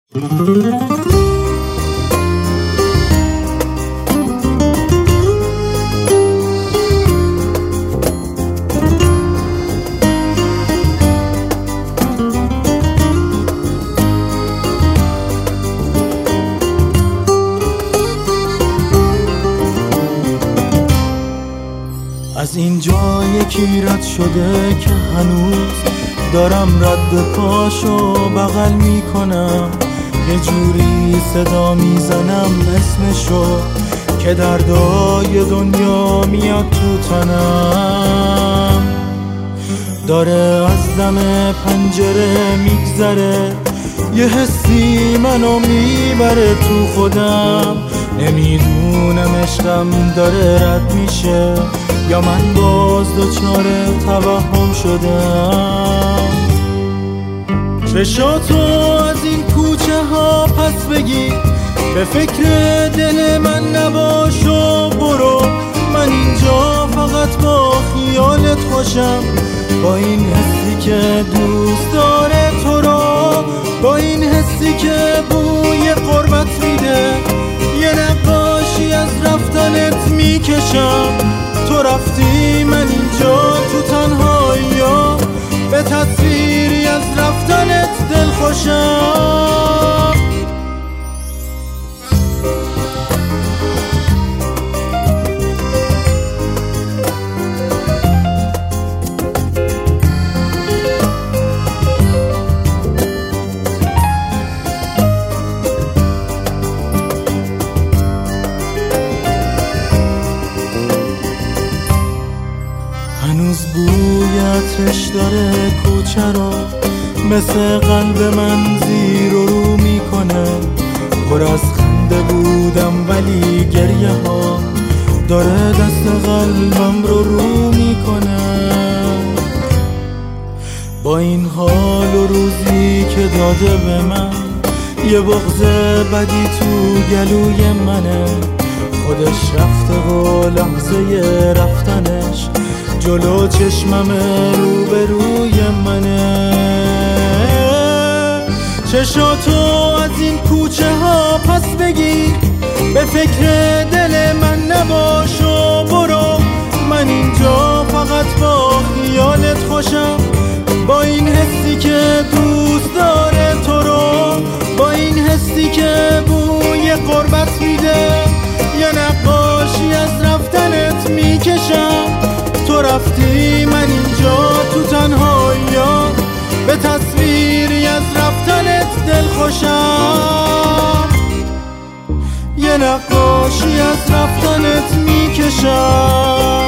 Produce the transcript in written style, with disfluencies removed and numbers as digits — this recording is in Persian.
از اینجا یکی رد شده که هنوز دارم رد پاشو بغل میکنم، یه جوری صدا میزنم اسمشو که دردای دنیا میاد تو تنم. داره از دم پنجره میگذره، یه حسی منو میبره تو خودم، نمیدونم عشقم داره رد میشه یا من باز دچار توهم شدم. چشاتو از این کوچه ها پس بگیر، به فکر دل من نباش و برو، من اینجا فقط با خیالت خوشم، با این حسی که دوست داره تو رو، با این حسی که بوی قربت میده، یه نقاشی از رفتنت میکشم. تو رفتی من اینجا تو تنهایی، به تصویری از رفتنت دل خوشم. هنوز بوی عطرش داره کوچه رو، مثل قلب من زیر و رو میکنه. پر از خنده بودم ولی گریه ها داره دست قلبم رو میکنه. با این حال و روزی که داده به من، یه بغض بدی تو گلوی منه، خودش رفته و لحظه رفتنش جلو چشمم روبروی منه. چشاتو از این کوچه ها پس بگیر، به فکر دل من نباش و برو، من اینجا فقط با خیالت خوشم، با این حسی که دوست داره تو رو، با این حسی که بوی قربت میده، یه نقاشی از رفتنت میکشم. تو رفتی من اینجا تو تنهایی، به تصویری از رفتنت دل خوشم، یه نقاشی از رفتنت میکشم.